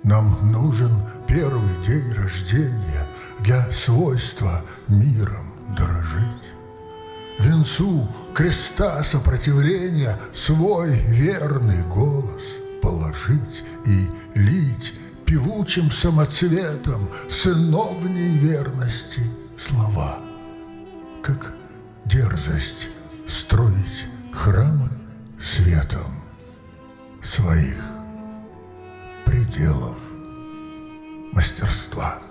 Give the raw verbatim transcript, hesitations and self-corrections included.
Нам нужен первый день рождения для свойства миром дорожить. Венцу креста сопротивления свой верный голос положить и лить певучим самоцветом сыновней верности слова, как дерзость строить храмы светом своих пределов мастерства.